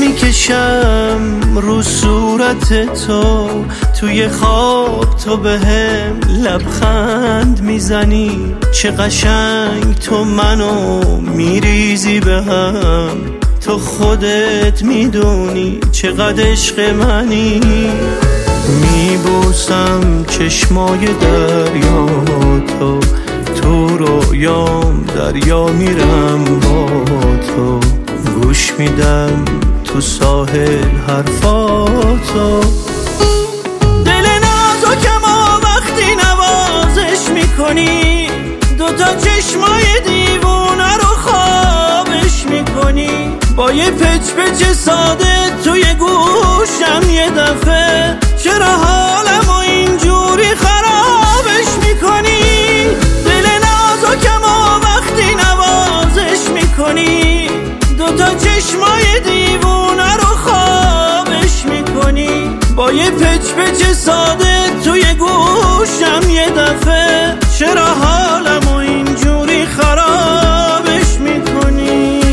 میکشم رو صورت تو، توی خواب تو بهم لبخند میزنی، چه قشنگ تو منو میریزی بهم، تو خودت میدونی چقدر عشق منی. میبوسم چشمای دریاتو، تو رویام دریا میرم با تو، گوش میدم تو ساحل حرفاتو. دل نازکم و وقتی نوازش میکنی، دوتا چشمای دیوونه رو خوابش میکنی، با یه پچ پچ ساده توی گوشم یه دفعه، چرا حالمو اینجوری خرابش میکنی؟ دل نازکم و وقتی نوازش میکنی، دوتا چشمای دیوونه رو خوابش میکنی، با یه پچ پچ ساده توی گوشم یه دفعه، چرا حالمو اینجوری خرابش میکنی؟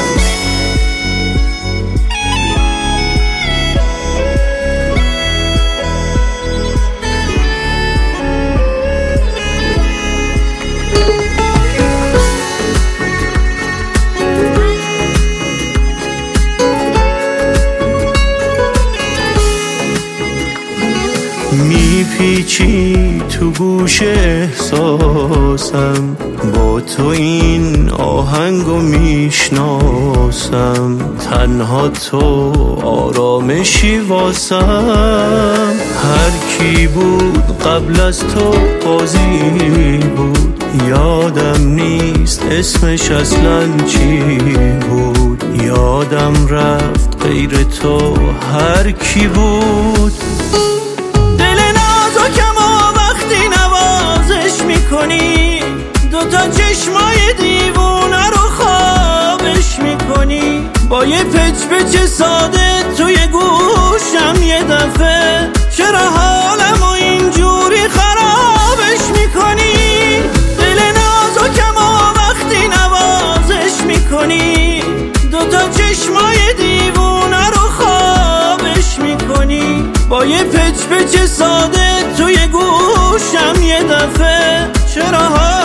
میپیچی تو گوش احساسم، با تو این آهنگو میشناسم، تنها تو آرامشی واسم. هر کی بود قبل از تو قاضی بود، یادم نیست اسمش اصلا چی بود، یادم رفت غیر تو هر کی بود. دوتا چشمای دیوونه رو خوابش میکنی، با یه پچ پچ ساده توی گوشم یه دفعه، چرا حالمو اینجوری خرابش میکنی؟ دل نازکم و وقتی نوازش میکنی، دوتا چشمای دیوونه رو خوابش میکنی، با یه پچ پچ ساده توی گوشم یه دفعه، چرا